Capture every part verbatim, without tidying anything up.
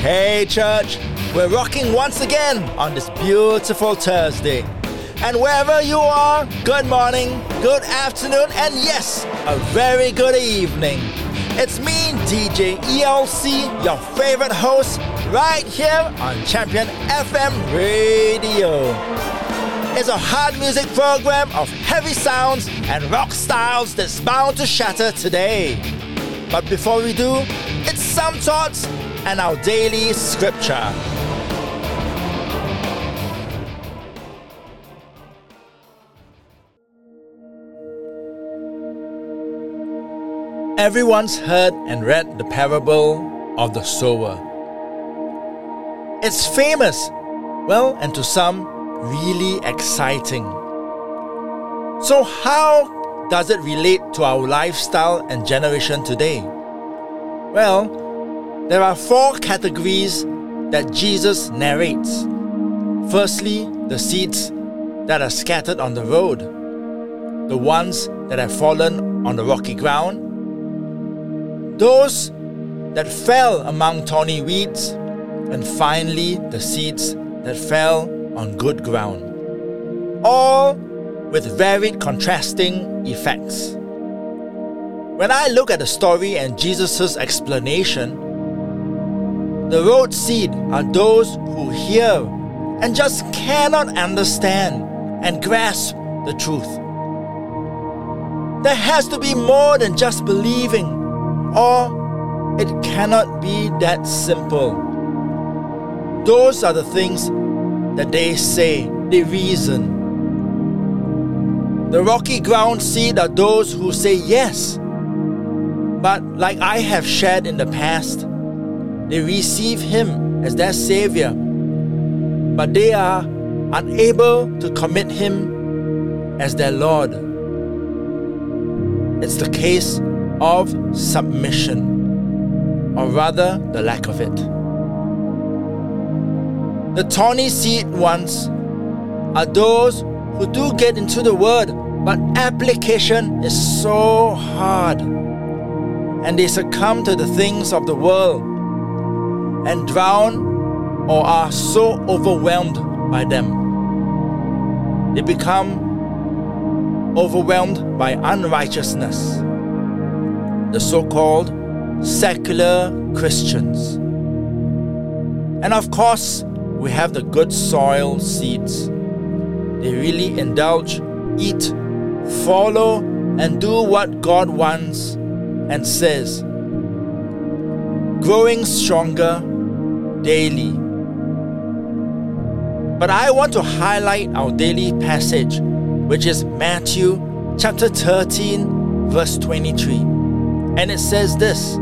Hey church, we're rocking once again on this beautiful Thursday. And wherever you are, good morning, good afternoon, and yes, a very good evening. It's me, D J E L C, your favorite host, right here on Champion F M Radio. It's a hard music program of heavy sounds and rock styles that's bound to shatter today. But before we do, it's some thoughts and our daily scripture. Everyone's heard and read the parable of the sower. It's famous, well, and to some, really exciting. So how does it relate to our lifestyle and generation today? Well, there are four categories that Jesus narrates. Firstly, the seeds that are scattered on the road, the ones that have fallen on the rocky ground, those that fell among thorny weeds, and finally the seeds that fell on good ground, all with varied contrasting effects. When I look at the story and Jesus' explanation, the road seed are those who hear and just cannot understand and grasp the truth. There has to be more than just believing, or it cannot be that simple. Those are the things that they say, they reason. The rocky ground seed are those who say yes, but like I have shared in the past, they receive Him as their Savior, but they are unable to commit Him as their Lord. It's the case of submission, or rather the lack of it. The thorny seed ones are those who do get into the Word, but application is so hard, and they succumb to the things of the world and drown or are so overwhelmed by them. They become overwhelmed by unrighteousness, the so-called secular Christians. And of course, we have the good soil seeds. They really indulge, eat, follow, and do what God wants and says, growing stronger daily. But I want to highlight our daily passage, which is Matthew chapter thirteen, verse twenty-three. And it says this: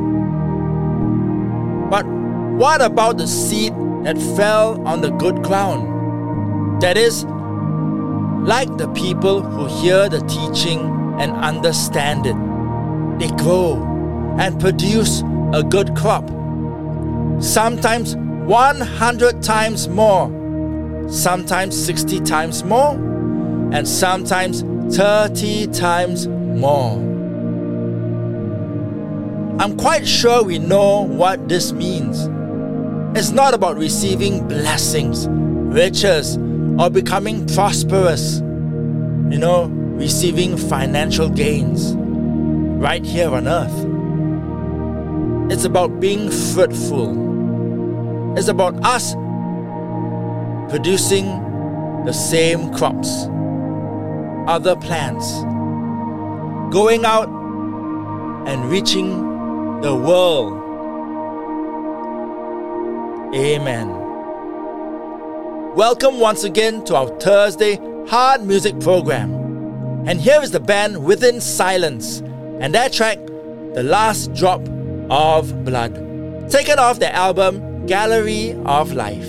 But what about the seed that fell on the good ground? That is, like the people who hear the teaching and understand it. They grow and produce a good crop. Sometimes one hundred times more, sometimes sixty times more, and sometimes thirty times more. I'm quite sure we know what this means. It's not about receiving blessings, riches, or becoming prosperous, you know, receiving financial gains right here on earth. It's about being fruitful. It's about us producing the same crops, other plants, going out and reaching the world. Amen. Welcome once again to our Thursday Hard Music program. And here is the band Within Silence and their track, The Last Drop of Blood, taken off their album Gallery of Life.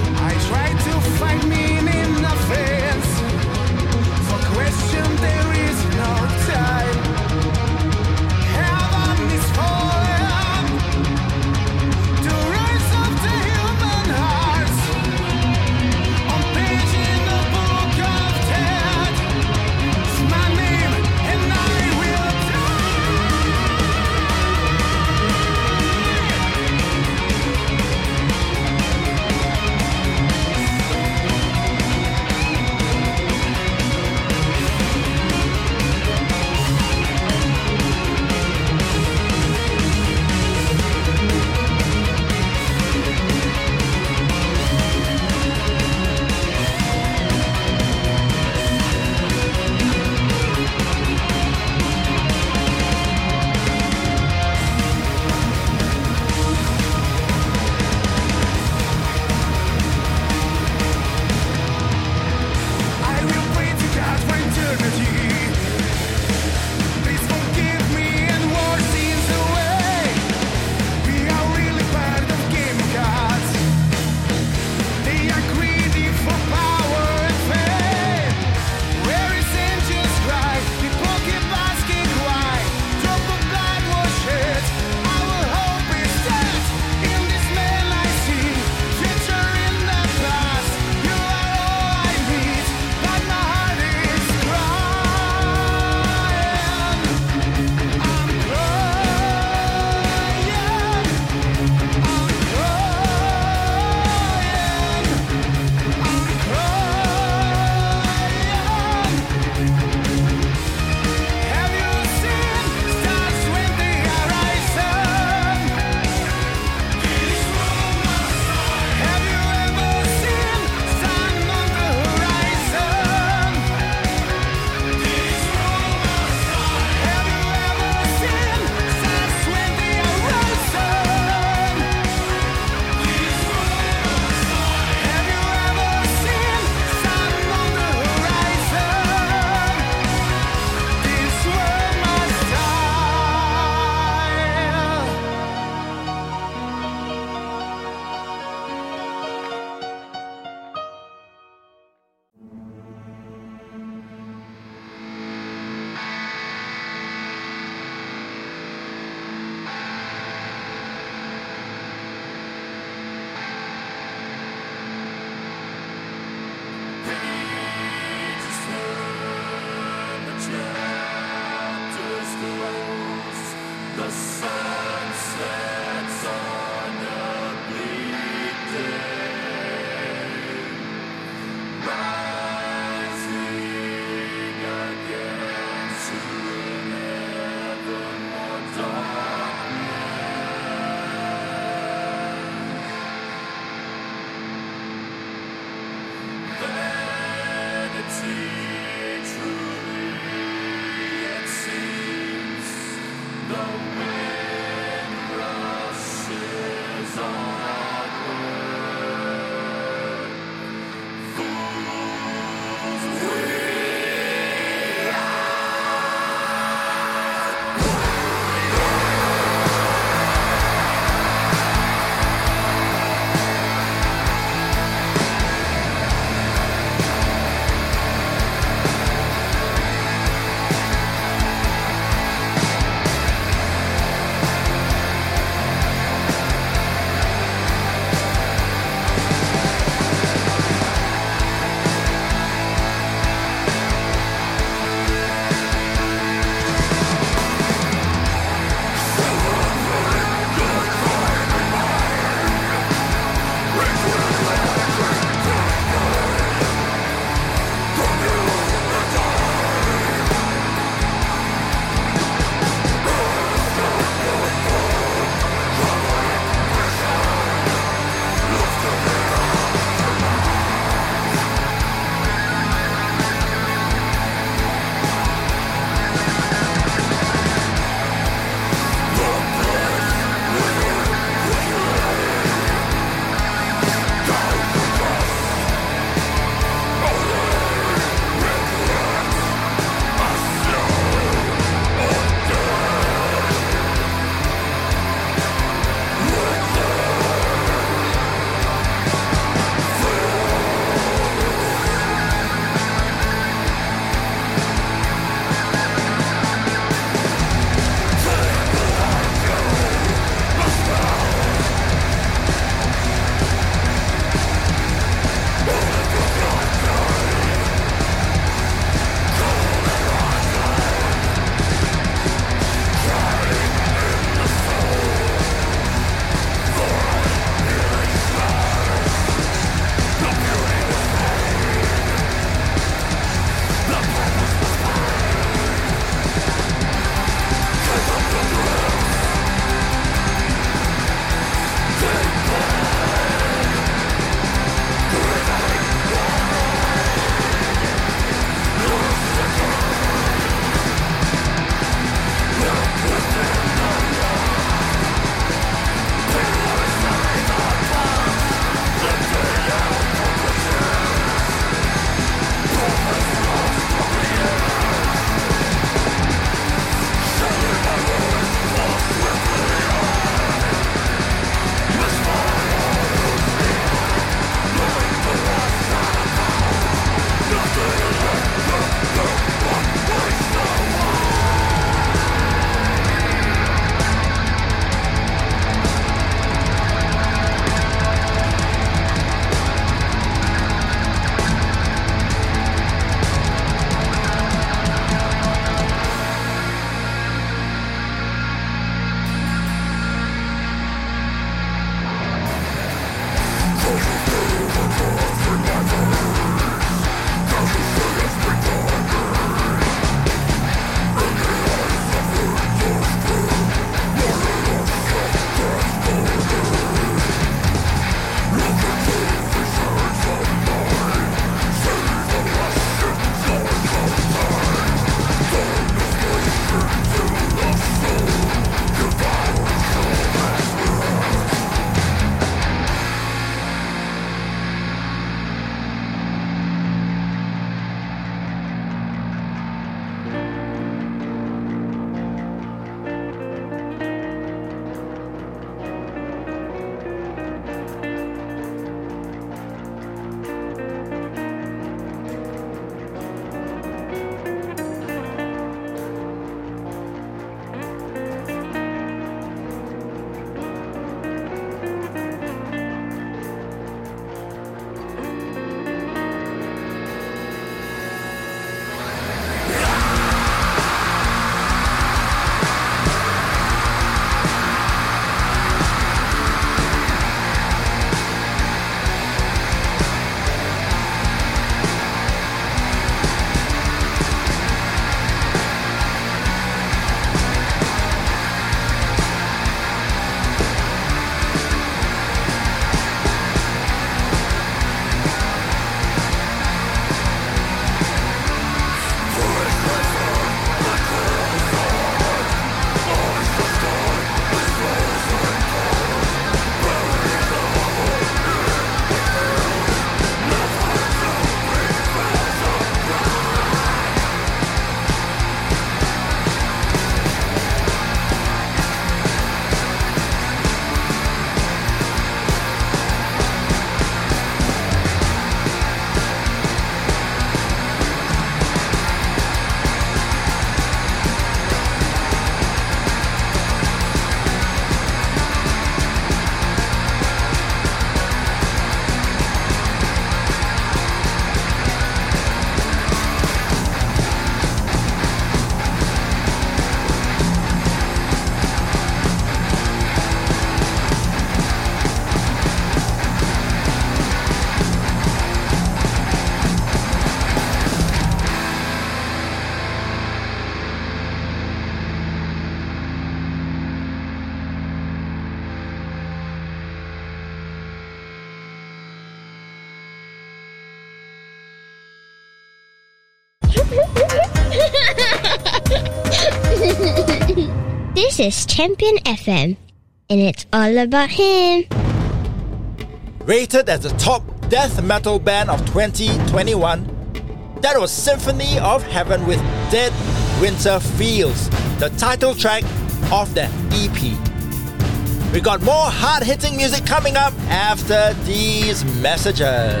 This is Champion F M, and it's all about him. Rated as the top death metal band of twenty twenty-one, that was Symphony of Heaven with Dead Winter Fields, the title track of the E P. We got more hard-hitting music coming up after these messages.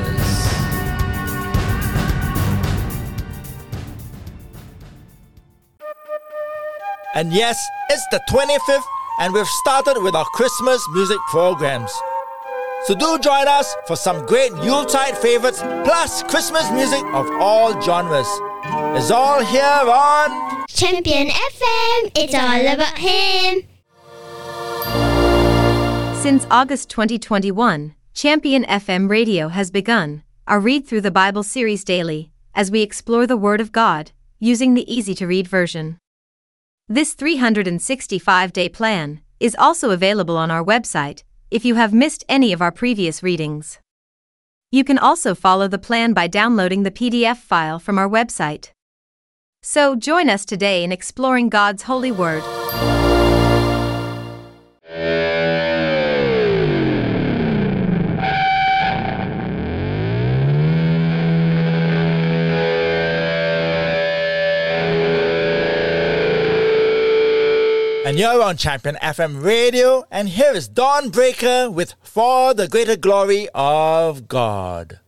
And yes, it's the twenty-fifth, and we've started with our Christmas music programs. So do join us for some great Yuletide favorites plus Christmas music of all genres. It's all here on Champion F M, it's all about him. Since August twenty twenty-one, Champion F M Radio has begun our Read Through the Bible series daily as we explore the Word of God using the easy-to-read version. This three hundred sixty-five day plan is also available on our website if you have missed any of our previous readings. You can also follow the plan by downloading the P D F file from our website. So join us today in exploring God's holy word. And you're on Champion F M Radio, and here is Dawn Breaker with For the Greater Glory of God.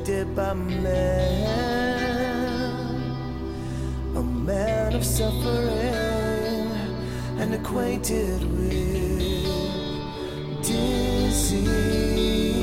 rejected by man, a man of suffering and acquainted with disease.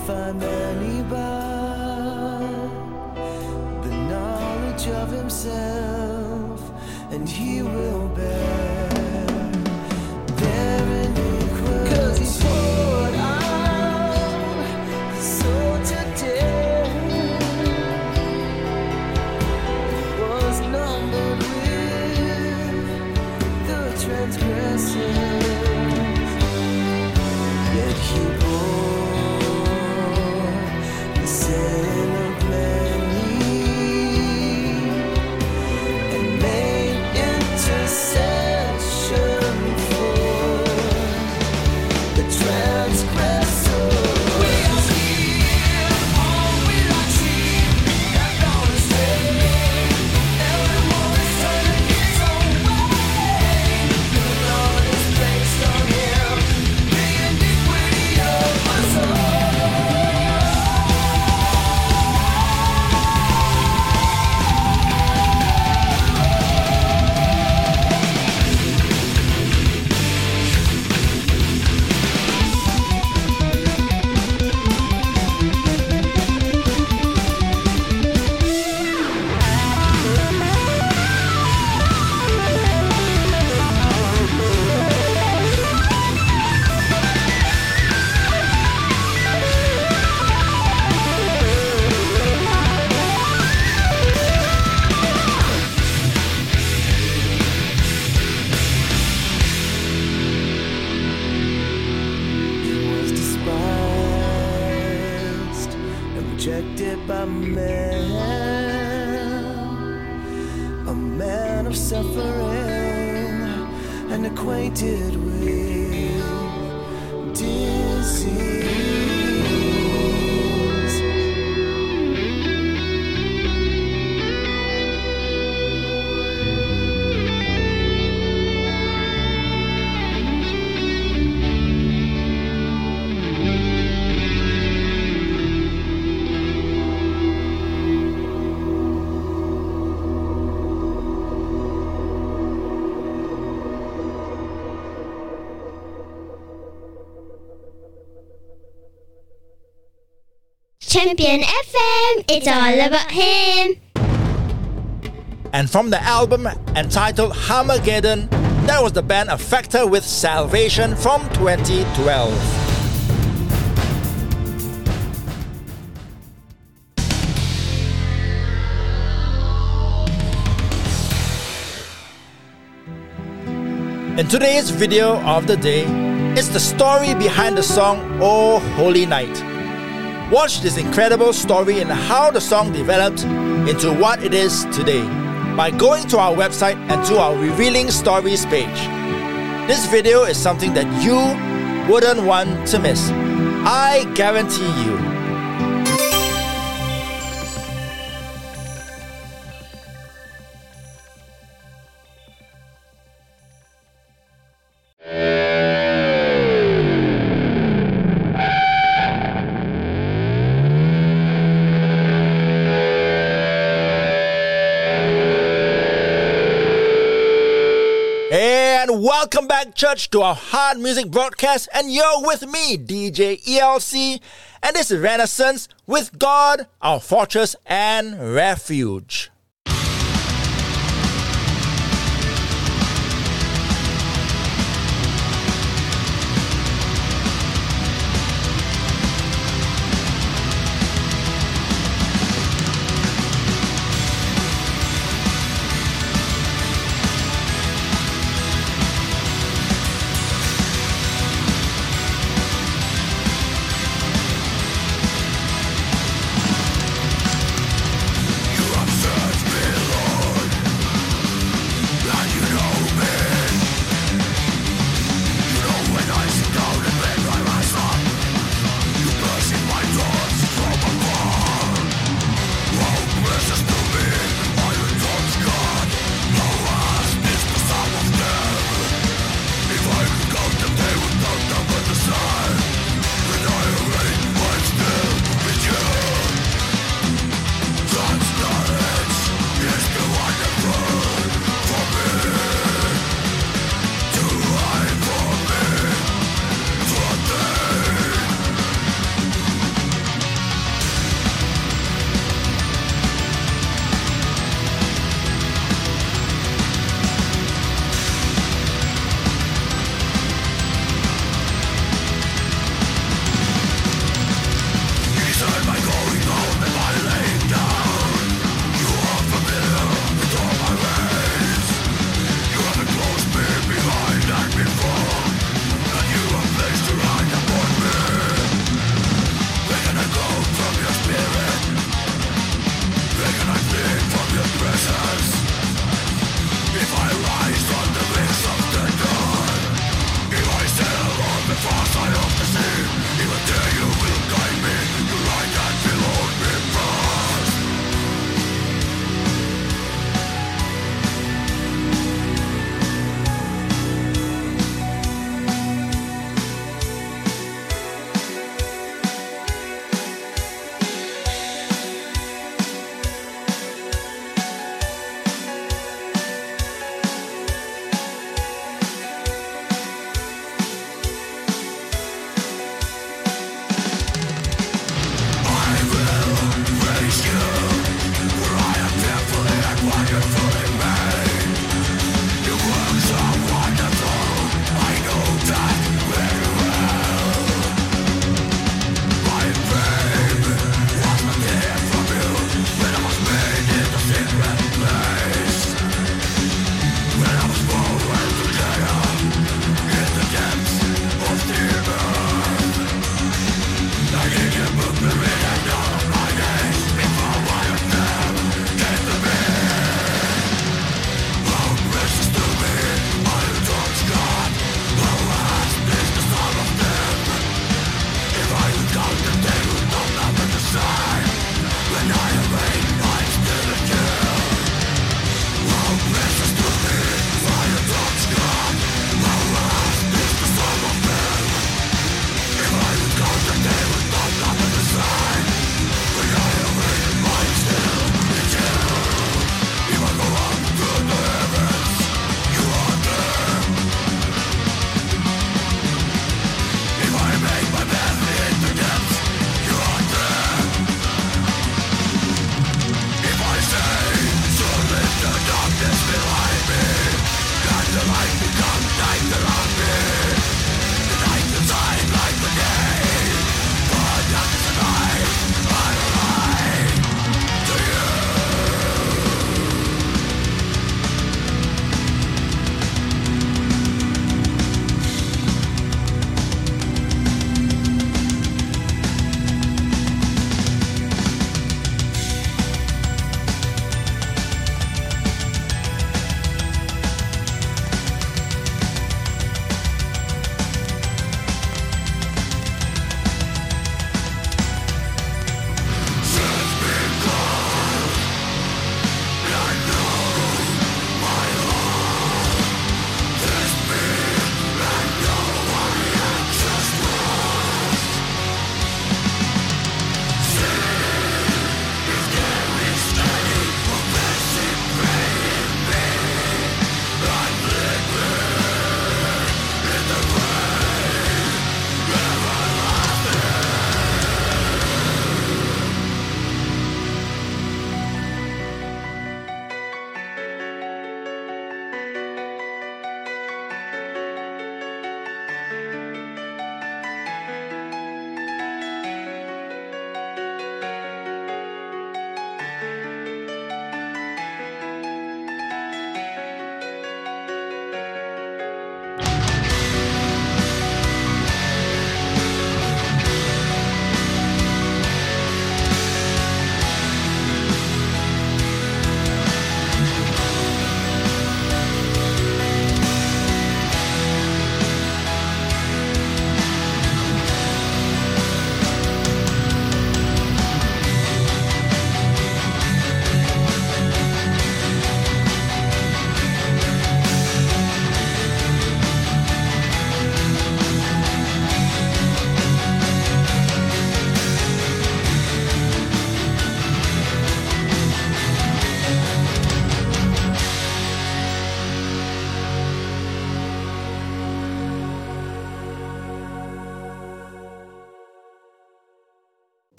find any by the knowledge of himself, and he will bear their iniquity. 'Cause he poured out his soul to death, was numbered with the transgressors, yet he bore the sin of many and made intercession for the transgressors. We are here, all we are sheep, have gone astray. Everyone is turning his own way. The Lord is placed on him the iniquity of my soul. He was despised and rejected by men, a man of suffering and acquainted with disease. Champion F M, it's all about him. And from the album entitled Harmageddon, that was the band Effector with Salvation from twenty twelve. In today's video of the day, it's the story behind the song Oh Holy Night. Watch this incredible story and how the song developed into what it is today by going to our website and to our Revealing Stories page. This video is something that you wouldn't want to miss. I guarantee you. And welcome back, church, to our hard music broadcast. And you're with me, D J E L C. And this is Renaissance with God, our fortress and refuge. You observe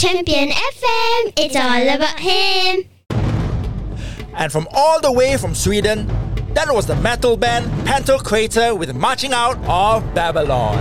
Champion F M. It's all about Him. And from all the way from Sweden, that was the metal band Pantocrator with Marching Out of Babylon.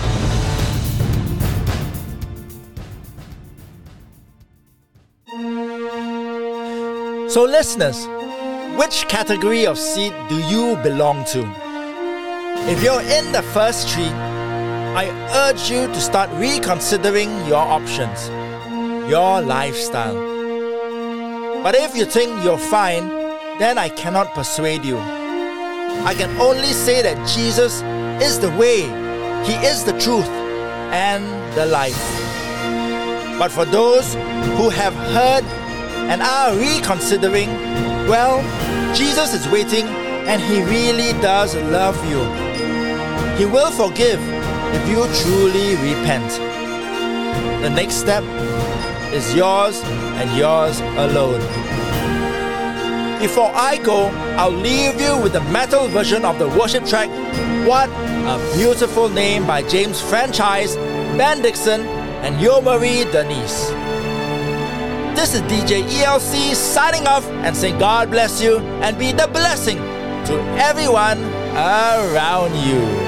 So listeners, which category of seed do you belong to? If you're in the first three, I urge you to start reconsidering your options, your lifestyle. But if you think you're fine, then I cannot persuade you. I can only say that Jesus is the way, He is the truth, and the life. But for those who have heard and are reconsidering, well, Jesus is waiting and He really does love you. He will forgive if you truly repent. The next step is yours and yours alone. Before I go, I'll leave you with the metal version of the worship track, What a Beautiful Name by James Franchise, Ben Dixon, and Yo Marie Denise. This is D J E L C signing off and saying God bless you and be the blessing to everyone around you.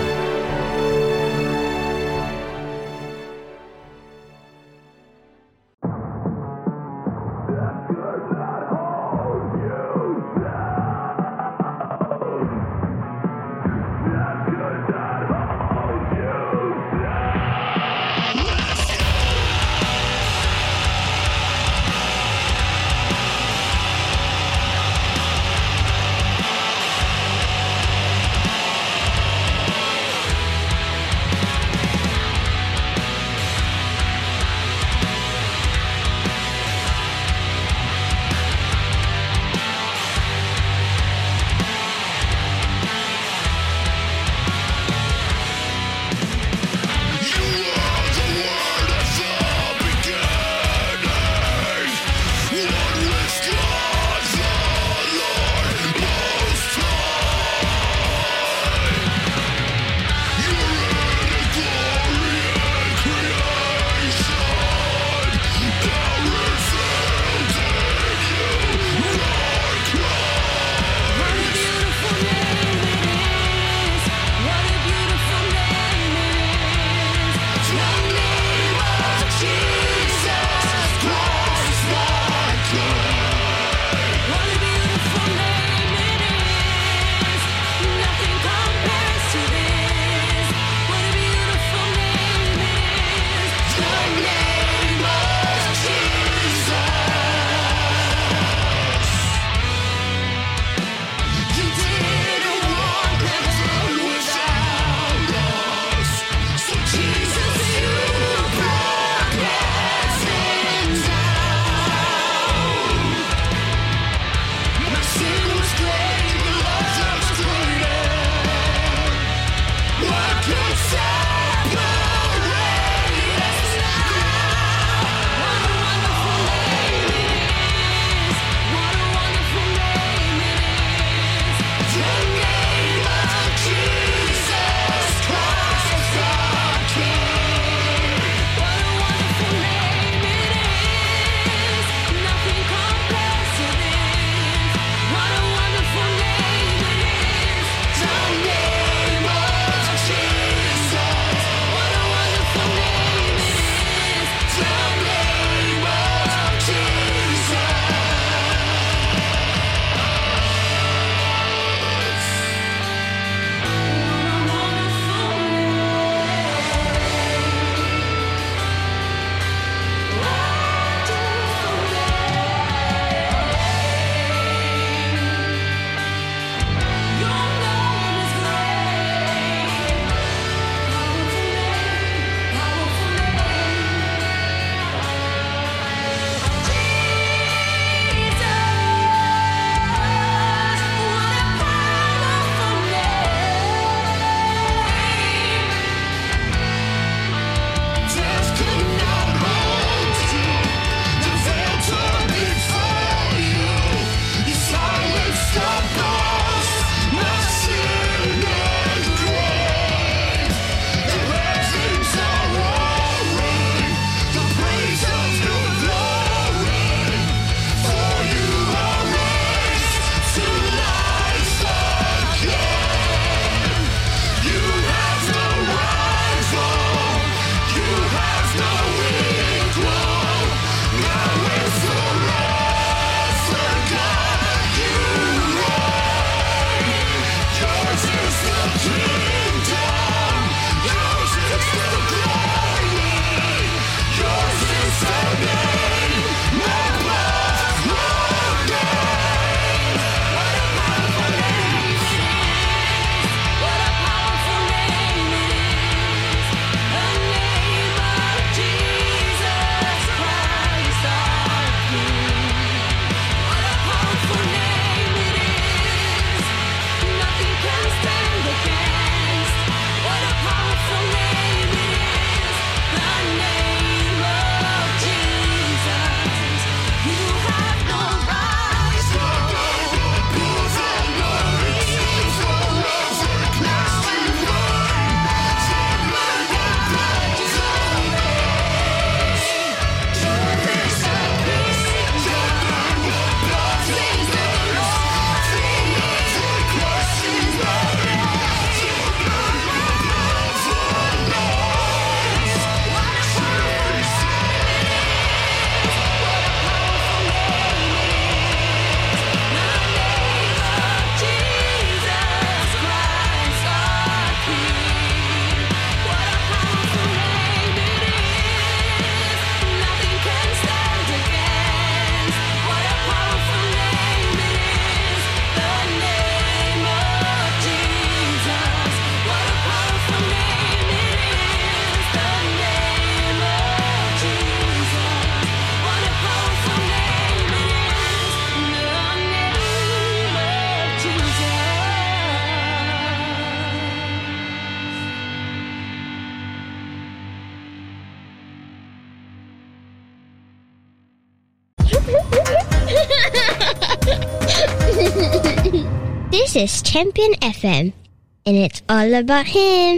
This is Champion F M, and it's all about him.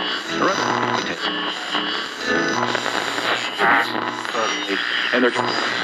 And they're